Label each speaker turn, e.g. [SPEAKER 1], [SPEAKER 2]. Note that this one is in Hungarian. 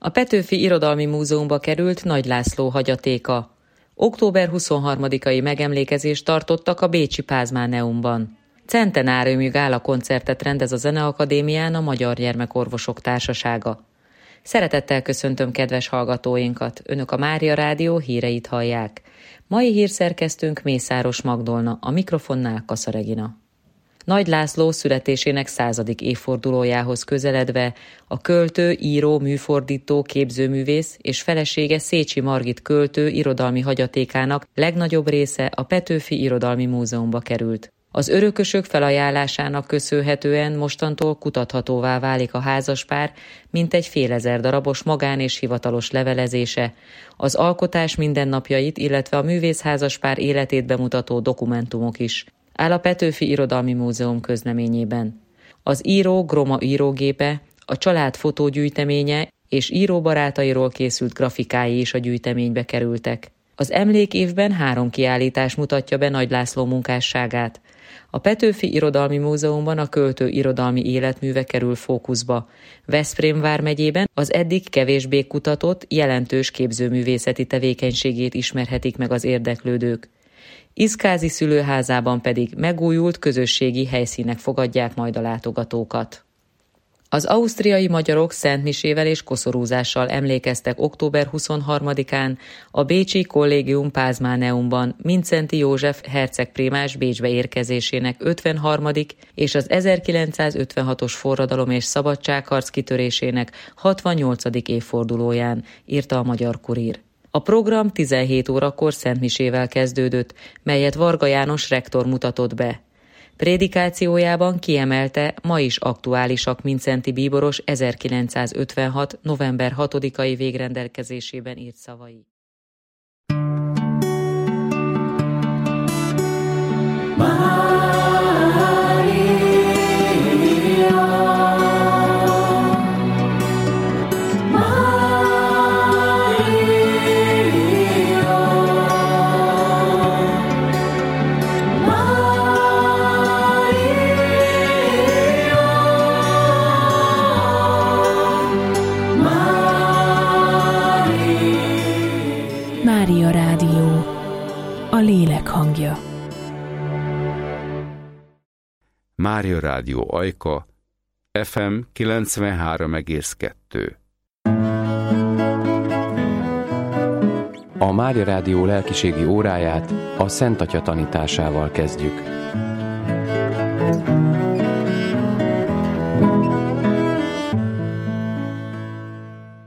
[SPEAKER 1] A Petőfi Irodalmi Múzeumba került Nagy László hagyatéka. Október 23-ai megemlékezést tartottak a bécsi Pázmáneumban. Centenáriumi gálakoncertet rendez a Zeneakadémián a Magyar Gyermekorvosok Társasága. Szeretettel köszöntöm kedves hallgatóinkat, Önök a Mária Rádió híreit hallják. Mai hírszerkesztőnk Mészáros Magdolna, a mikrofonnál Kassa Regina. Nagy László születésének 100. évfordulójához közeledve a költő, író, műfordító, képzőművész és felesége Szécsi Margit költő irodalmi hagyatékának legnagyobb része a Petőfi Irodalmi Múzeumba került. Az örökösök felajánlásának köszönhetően mostantól kutathatóvá válik a házaspár mintegy fél ezer darabos magán- és hivatalos levelezése, az alkotás mindennapjait, illetve a művészházaspár életét bemutató dokumentumok is, áll a Petőfi Irodalmi Múzeum közleményében. Az író Groma írógépe, a család fotógyűjteménye és íróbarátairól készült grafikái is a gyűjteménybe kerültek. Az emlékévben 3 kiállítás mutatja be Nagy László munkásságát. A Petőfi Irodalmi Múzeumban a költő irodalmi életműve kerül fókuszba. Veszprém vármegyében az eddig kevésbé kutatott, jelentős képzőművészeti tevékenységét ismerhetik meg az érdeklődők. Iszkázi szülőházában pedig megújult közösségi helyszínek fogadják majd a látogatókat. Az ausztriai magyarok szentmisével és koszorúzással emlékeztek október 23-án a bécsi Kollégium Pázmáneumban Mindszenty József hercegprímás Bécsbe érkezésének 53. és az 1956-os forradalom és szabadságharc kitörésének 68. évfordulóján, írta a Magyar Kurír. A program 17 órakor szentmisével kezdődött, melyet Varga János rektor mutatott be. Prédikációjában kiemelte, ma is aktuálisak Mindszenty bíboros 1956. november 6-ai végrendelkezésében írt szavai.
[SPEAKER 2] Mária Rádió, a lélek hangja.
[SPEAKER 3] Mária Rádió Ajka, FM 93,2.
[SPEAKER 4] A Mária Rádió lelkiségi óráját a Szent Atya tanításával kezdjük.